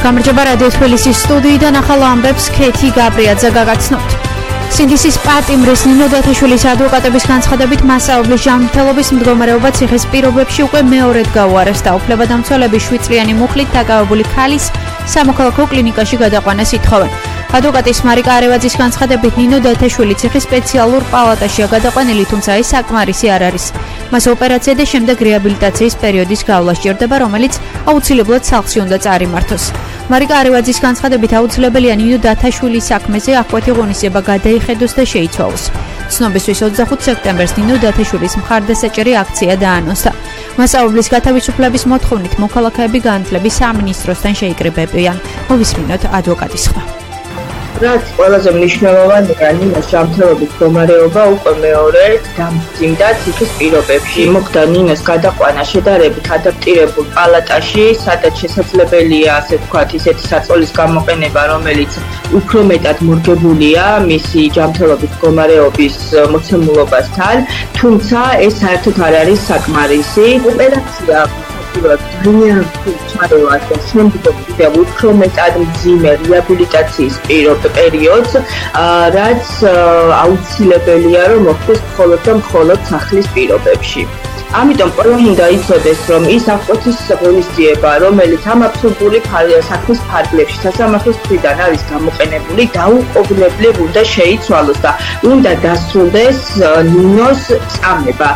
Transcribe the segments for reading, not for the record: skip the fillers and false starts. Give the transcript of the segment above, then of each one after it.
გამარჯობა რადიო თბილისის სტუდიიდან ახალ ამბებს ქეთი გაბრიაძე გაგაცნობთ. სინდისის პატიმრის ნინო დათაშვილის ადვოკატების განცხადებით მასწავლებლის ჯანმრთელობის მდგომარეობა ციხის პირობებში უკვე მეორედ გაუარეს და უფლებადამცველები 7 წლიანი მუხლით დაკავებული ქალის სამოქალაქო კლინიკაში გადაყვანას ითხოვენ. ადვოკატის მარიკა არევაძის განცხადებით ნინო დათაშვილი ციხის სპეციალურ პალატაშია გადაყვანილი, თუმცა ეს საკმარისი არ არის. მას ოპერაცია და შემდეგ რეაბილიტაციის პერიოდის გავლა სჭირდება, რომელიც აუცილებლად სახლში უნდა წარიმართოს. მარიკა არევაძის განცხადებით აუცილებელია ნინო დათაშვილის საქმეზე აღკვეთი ღონისძიება გადაიხედოს და შეიცვალოს. ცნობისთვის 25 სექტემბერს ნინო დათაშვილის მხარდასაჭერი აქცია დაანონსა. მასწავლებლის გათავისუფლების მოთხოვნით მოქალაქეები განათლების სამინისტროსთან შეიკრიბებიან. მოვისმინოთ ადვოკატის ხმა. რაც ყველაზე მნიშვნელოვანია, ნინოს ჯანმრთელობის მდგომარეობა უკვე მეორედ გამძიმდა ციხის პირობებში. მოხდა ნინოს გადაყვანა შედარებით ადაპტირებულ პალატაში, სადაც შესაძლებელია, ასე ვთქვათ, ისეთი საწოლის გამოყენება, რომელიც უფრო მეტად მორგებულია მისი ჯანმრთელობის მდგომარეობის მოცემულობასთან, თუმცა ეს საერთოდ არ არის საკმარისი. ოპერაცია ძალიან ჩარევა და შემდგომ კიდევ უფრო მეტად მძიმე რეაბილიტაციის პერიოდს, რაც აუცილებელია, რომ მოხდეს მხოლოდ სახლის პირობებში. ამიტომ ყველამ უნდა იცოდეს, რომ ის აღკვეთის ღონისძიება, რომელიც ამ აბსურდული საქმის ფარგლებში სასამართლოს მხრიდან არის გამოყენებული, დაუყოვნებლივ უნდა შეიცვალოს და უნდა დასრულდეს ნინოს წამება.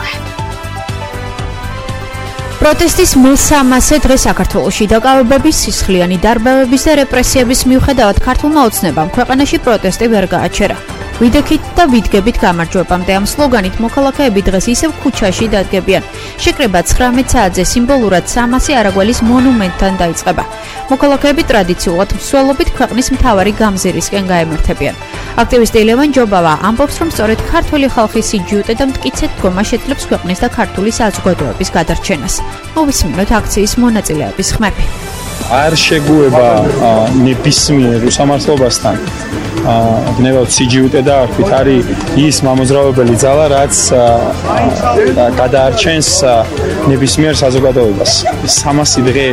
პროტესტის მე-300 დღე საქართველოში დაკავებების, სისხლიანი დარბევების და რეპრესიების მიუხედავად ქართულმა ოცნებამ ქვეყანაში პროტესტი ვერ გააჩერა. ვიდექით და ვიდგებით გამარჯვებამდე ამ სლოგანით მოქალაქეები დღეს ისევ ქუჩაში დადგებიან. შეკრება 19 საათზე სიმბოლურად 300 არაგველის მონუმენტთან დაიწყება. მოქალაქეები ტრადიციულად მსვლელობით ქვეყნის მთავარი გამზირისკენ გაემართებიან. აქტივისტი ლევან ჯობავა ამბობს, რომ სწორედ ქართული ხალხის სიჯუტე და მტკიცე დგომა შეძლებს ქვეყნის და ქართული საზოგადოების გადარჩენას. მოვისმინოთ აქციის მონაწილეების ხმები. არ შეგუება ნებისმიერ უსამართლობასთან გნებავთ სიჯუტე და არქვით არის ის მამოძრავებელი ძალა, რაც გადაარჩენს ნებისმიერ საზოგადოებას. 300 დღე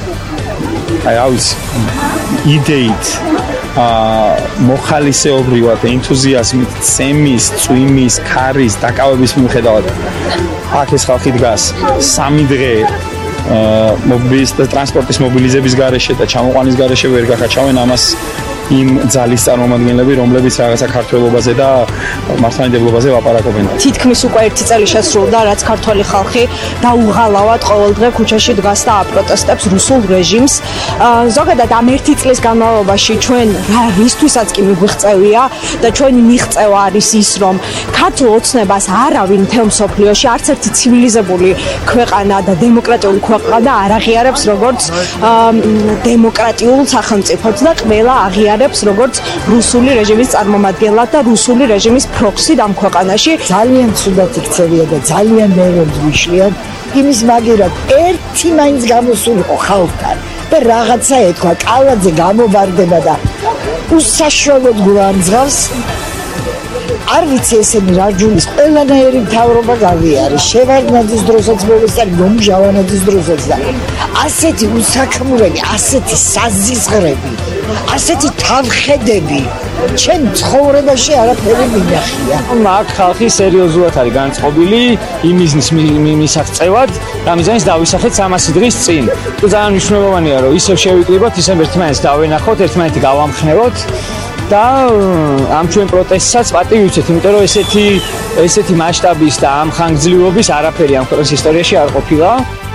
იდეით მოხალისეობრივად, ენთუზიაზმით, ცემის, წვიმის, ქარის, დაკავების მიუხედავად აქ ეს ხალხი დგას 3 დღე ტრანსპორტის მობილიზების გარეშე და ჩამოყვანის გარეშე ვერ გახაჩავენ ამას იმ ძალის წარმომადგენლები, რომლებიც რაღაცა ქართველობაზე და მართლმადიდებლობაზე ლაპარაკობენ. თითქმის უკვე 1 წელი შესრულდა, რაც ქართველი ხალხი დაუღალავად ყოველდღე ქუჩაში დგას და აპროტესტებს რუსულ რეჟიმს. ზოგადად ამ 1 წლის განმავლობაში ჩვენ რისთვისაც კი მიგვიღწევია და ჩვენი მიღწევა არის ის, რომ ქართულ ოცნებას არავინ მთელ მსოფლიოში არც ერთი ცივილიზებული ქვეყანა და დემოკრატიული ქვეყანა არ აღიარებს როგორც დემოკრატიულ სახელმწიფოს და ყველა აღიარებს როგორც რუსული რეჟიმის წარმომადგენლად და რუსული რეჟიმის პროქსი ამ ქვეყანაში. ძალიან ცუდად იქცევია და ძალიან ნერვებს ვიშლიან იმის მაგერად ერთი მაინც გამოსულიყო ხალხთან და რაღაცა ეთქვა, კალაძე გამოვარდება და უსაშუალოდ გვამძღავს. არ ვიცი ესენი რაჯულის ყველანაირი მთავრობა გავიარე, შევარდნაძის დროსაც მოვესწარი, გომჟავანაძის დროსაც და ასეთი უსაქმურელი, ასეთი საზიზღრები, ასეთი თავხედები ჩემ ცხოვრებაში არაფერი მინახია. აქ ხალხი სერიოზულად არის განწყობილი იმის მისაღწევად, რამიზანის დავისახეთ 300 დღის წინ. თუ ძალიან მნიშვნელოვანია, რომ ისევ შევიკრიბოთ, ისევ ერთმანეთს დავენახოთ, ერთმანეთი გავამხნევოთ და ამ ჩვენ პროტესტსაც პატივი ვუწევთ, იმიტომ რომ ესეთი მასშტაბის და ამ ხანგრძლივობის არაფერი ამ ქვეყნის ისტორიაში არ ყოფილა.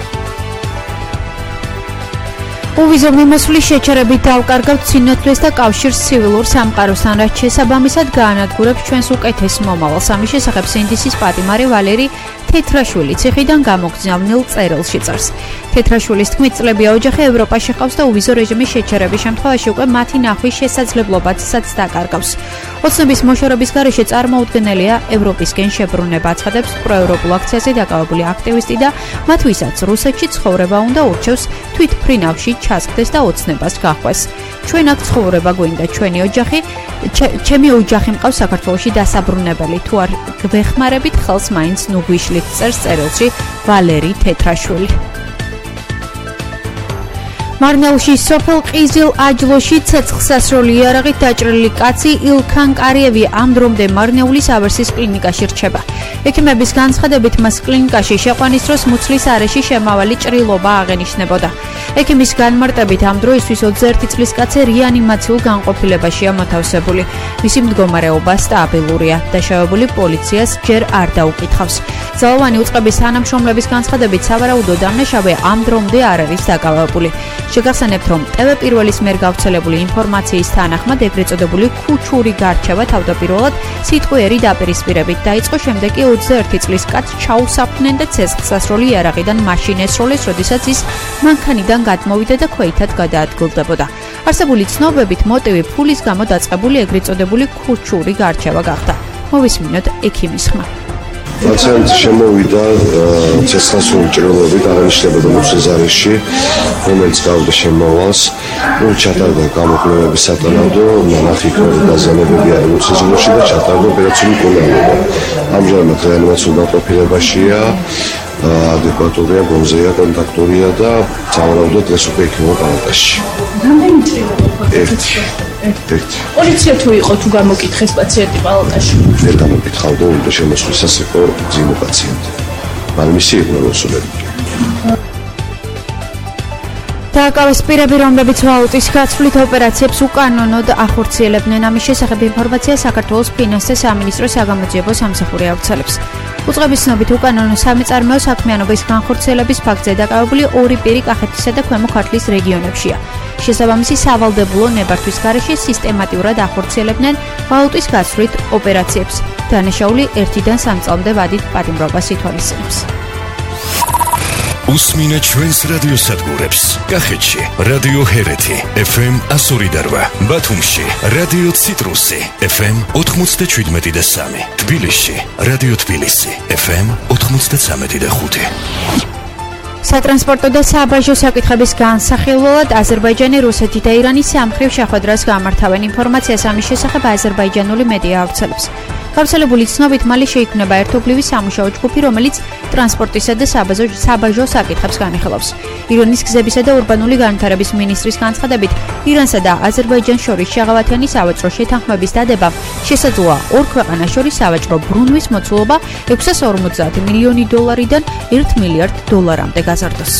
უვიზო მიმოსვლის შეჩერებით დავკარგავთ სინათლეს და კავშირს ცივილურ სამყაროსთან, რაც შესაბამისად გაანადგურებს ჩვენს უკეთეს მომავალს. ამის შესახებ სინდისის პატიმარი ვალერი თეთრაშვილი ციხიდან გამოგზავნილ წერილში წერს. თეთრაშვილის თქმით, წლებია ოჯახი ევროპაში ყავს და უვიზო რეჟიმის შეჩერების შემთხვევაში უკვე მათი ნახვის შესაძლებლობაცაც დაკარგავს. ოცნების მოშორების გარეშე წარმოუდგენელია ევროპისკენ შებრუნება, აცხადებს პროევროპულ აქციაზე დაკავებული აქტივისტი და მათ ვისაც რუსეთში ცხოვრება უნდა ურჩევს თვით ფრინავში ჩასკდეს და ოცნებას გახვეს. ჩვენ აქ ცხოვრება გვინდა, ჩვენი ოჯახი, ჩემი ოჯახი მყავს საქართველოში დასაბრუნებელი, თუ არ გვეხმარებით ხელს მაინც ნუ გვიშლით, წერს წერილში ვალერი თეთრაშვილი. მარნეულში სოფელ ყიზილ აჯლოში ცეცხლსასროლი იარაღით დაჭრილი კაცი ილქან კარიევი ამ დრომდე მარნეულის ავერსის კლინიკაში რჩება. ექიმების განცხადებით მას კლინიკაში შეყვანის დროს მუცლის არეში შემავალი ჭრილობა აღენიშნებოდა. ექიმის განმარტებით ამ დროისთვის 21 წლის კაცი რეანიმაციულ განყოფილებაშია მოთავსებული. მისი მდგომარეობა სტაბილურია. დაშავებული პოლიციას ჯერ არ დაუკითხავს. ძალოვანი უწყების თანამშრომლების განცხადებით სავარაუდოდ დამნაშავე ამ დრომდე არ არის დაკავებული. შეგახსენებთ, რომ TV პირველის მიერ გავრცელებული ინფორმაციის თანახმად ეგრეთ წოდებული ქუჩური გარჩევა თავდაპირველად სიტყვიერი დაპირისპირებით დაიწყო, შემდეგ კი 21 წლის კაცს ჩაუსაფრნენ და ცეცხლსასროლი იარაღიდან მაშინ ესროლეს, როდესაც ის მანქანიდან გადმოვიდა და ქვეითად გადაადგილდებოდა. არსებული ცნობებით მოტივი ფულის გამო დაწყებული ეგრეთ წოდებული ქუჩური გარჩევა გახდა. მოვისმინოთ ექიმის ხმა. პაციენტი შემოვიდა ცეცხლსასროლი ჭრილობით აღნიშნებოდა მუცლის არეში, რომელიც გავდა შემავალს. ჩატარდა გამოკვლევების სატანადო, ნახი დაზიანებები არის მუცლის არეში და ჩატარდა ოპერაციული კვლევა. ამჟამად რეანიმაციულ განყოფილებაშია, ადეკვატურია, გონზეა, კონტაქტურია და სავარაუდოდ დღეს უკვე იქნება პალატაში. რამდენი ჭრილობა? ერთი. პოლიცია თუ იყო თუ გამოკითხეს პაციენტი პალატაში? ვერ გამოკითხავდა, უნდა შემოსვლისას იყო ძიმე პაციენტი. მაგრამ მისი იყო მოსულები. დააკავეს პირები, რომლებიც ვალუტის გაცვლით ოპერაციებს უკანონოდ ახორციელებდნენ. ამის შესახებ ინფორმაცია საქართველოს ფინანსთა სამინისტროს საგამოძიებო სამსახური ავრცელებს. უწყების ცნობით უკანონო სამეწარმეო საქმიანობის განხორციელების ფაქტზე დაკავებული 2 პირი კახეთისა და ქვემო ქართლის რეგიონებშია. შესაბამისი სავალდებულო ნებართვის გარეშე სისტემატიურად ახორციელებდნენ ვალუტის გაცვლით ოპერაციებს. დანაშაული 1-დან 3 წლამდე ვადით პატიმრობას ითვალისწინებს. უსმინეთ ჩვენს რადიოსადგურებს. კახეთში რადიო ჰერეთი FM 102.8, ბათუმში რადიო ციტრუსი FM 97.3, თბილისში რადიო თბილისი FM 93.5. სატრანსპორტო და საბაჟო საკითხების განსახილველად აზერბაიჯანი, რუსეთი და ირანი სამხრივ შეხვედრას გამართავენ. ინფორმაციას ამის შესახებ აზერბაიჯანული მედია ავრცელებს. გავრცელებული ცნობით მალე შეიქმნება ერთობლივი სამუშაო ჯგუფი, რომელიც ტრანსპორტისა და საბაჟო საკითხებს განიხილავს. ირანის გზებისა და ურბანული განვითარების მინისტრის განცხადებით, ირანსა და აზერბაიჯანს შორის შეღავათიანი სავაჭრო შეთანხმების დადება შესაძლოა ორ ქვეყანას შორის სავაჭრო ბრუნვის მოცულობა $650 მილიონი $1 მილიარდ გაზარდოს.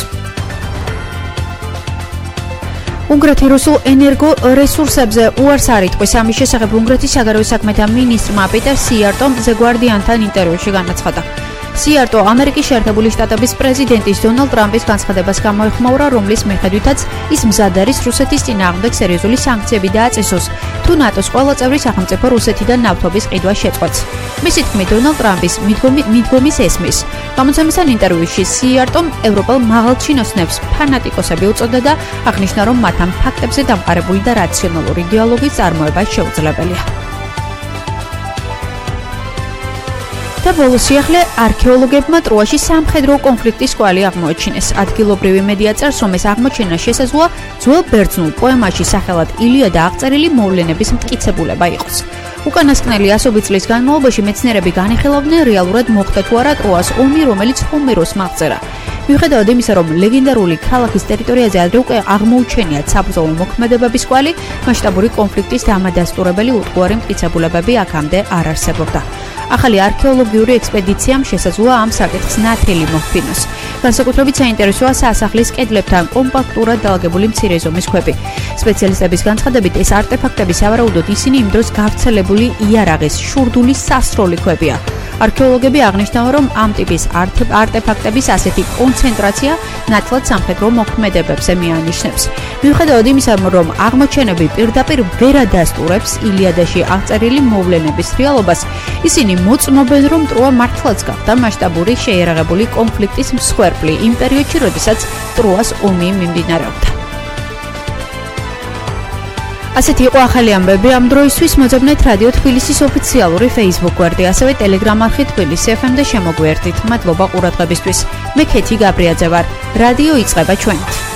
უნგრეთი რუსულ ენერგო რესურსებზე უარს არ იტყვის. ამის შესახებ უნგრეთის საგარეო საქმეთა მინისტრმა პიტერ სიარტომ The Guardian-თან ინტერვიუში განაცხადა. სიარტო ამერიკის შეერთებული შტატების პრეზიდენტის დონალდ ტრამპის განცხადებას გამოეხმაურა, რომლის მიხედვითაც ის მზად არის რუსეთის წინააღმდეგ სერიოზული სანქციები დააწესოს, თუ ნატოს ყველა წევრი სახელმწიფო რუსეთიდან ნავთობის ყიდვას შეწყვეტს. მისი თქმით, დონალდ ტრამპის მიდგომის ესმის. გამოცემასთან ინტერვიუში სიარტომ ევროპელ მაღალჩინოსნებს ფანატიკოსები უწოდა და აღნიშნა, რომ მათ ამ ფაქტებზე დამყარებული და რაციონალური დიალოგის წარმოება შეუძლებელია. და ბოლოს სიახლე არქეოლოგებმა ტროაში სამხედრო კონფლიქტის კვალი აღმოაჩინეს. ადგილობრივი მედია წერს, რომ ეს აღმოჩენა შესაძლოა ძველ ბერძნულ პოემაში სახელად ილია-და აღწერილი მოვლენების მტკიცებულება იყოს. უკანასკნელი ასობით წლის განმავლობაში მეცნიერები განიხილავდნენ რეალურად მოხდა თუ არა ტროას ომი, რომელიც ჰომეროსმა აღწერა. მიუხედავად იმისა, რომ ლეგენდარული ქალაქის ტერიტორიაზე ადრე უკვე აღმოუჩენიათ საბრძოლო მოქმედებების კვალი, მასშტაბური კონფლიქტის დამადასტურებელი უტყუარი მტკიცებულებები აქამდე არ არსებობდა. ახალი არქეოლოგიური ექსპედიციამ შესაძლოა ამ საკითხს ნათელი მოჰფინოს. განსაკუთრებით საინტერესოა სასახლის კედლებთან კომპაქტურად დალაგებული მცირე ზომის ქვები. სპეციალისტების განცხადებით, ეს არტეფაქტები სავარაუდოდ ისინი იმ დროს გავრცელებული იარაღის შურდული სასროლი ქვებია. არქეოლოგები აღნიშნავენ, რომ ამ ტიპის არტეფაქტების ასეთი კონცენტრაცია ნათლად სამხედრო მოქმედებებზე მიანიშნებს. მიუხედავად იმისა, რომ აღმოჩენები პირდაპირ ვერ ადასტურებს ილიადაში აღწერილი მოვლენების რეალობას, ისინი მოწმობენ, რომ ტროა მართლაც გახდა მასშტაბური შეიარაღებული კონფლიქტის მსხვერპლი იმ პერიოდში, როდესაც ტროას ომი მიმდინარეობდა. ასეთი იყო ახალი ამბები ამ დროისთვის. მოძებნეთ რადიო თბილისის ოფიციალური Facebook გვერდი, ასევე Telegram არხი თბილისი FM და შემოგვიერთდით. მადლობა ყურადღებისთვის. მე ქეთი გაბრიაძე ვარ. რადიო იწყება ჩვენით.